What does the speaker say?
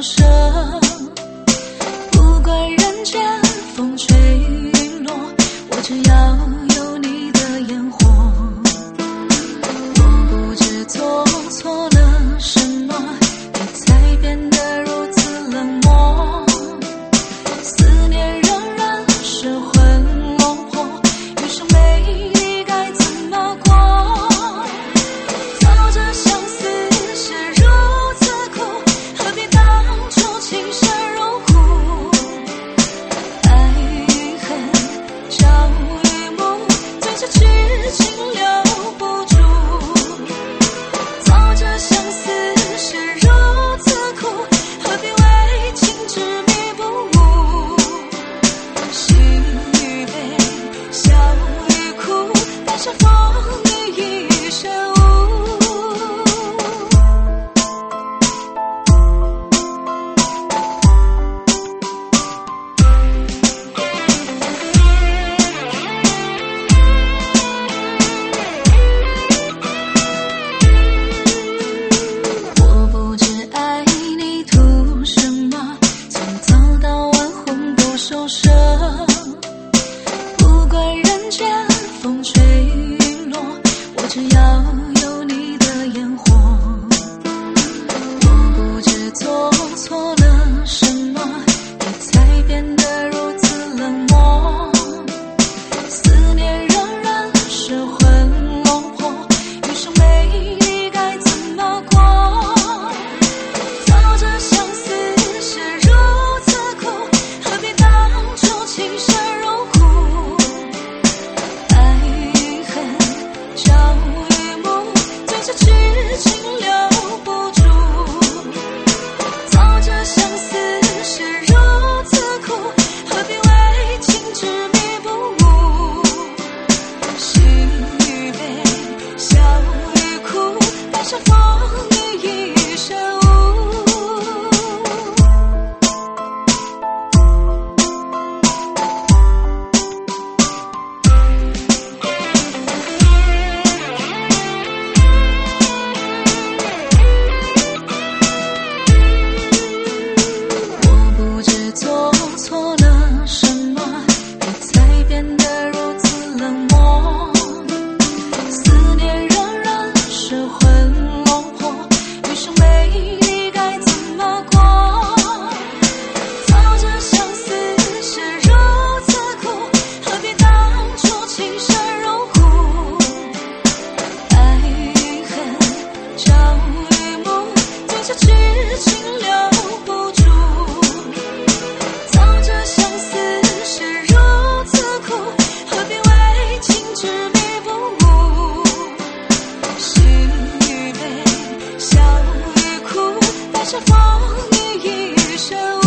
舍。不管人间风吹云落，我只要有你的烟火。我不知做错了什么，你才变得如此冷漠。思念仍然失魂落魄，余生没你该怎么过？早知相思是如此苦，何必当初情深如虎？爱与恨朝与暮，最是痴情留不住。早知相思是如此苦，何必为情执迷不悟？喜与悲，笑与哭，半生风雨一身无。我不知爱你图什么，从早到晚魂不守舍。不管人间风吹云落，我只要有你的烟火。我不知做错了什么，你才变得如此冷漠。思念仍然失魂落魄，余生没你该怎么过？早知相思是如此苦，何必当初情深如虎？爱与恨朝与暮，最是痴情留不住。早知相思是如此苦，何必为情执迷不悟？喜与悲，笑与哭，半生风雨一身无。我不知做错了什么，你才变得如此冷漠。思念仍然失魂落魄，余生没你该怎么过？早知相思是如此苦，何必当初情深如虎？爱与恨朝与暮，最是痴情留不住。早知相思是如此苦，何必为情执迷不悟？喜与悲，笑与哭，半生风雨一身无。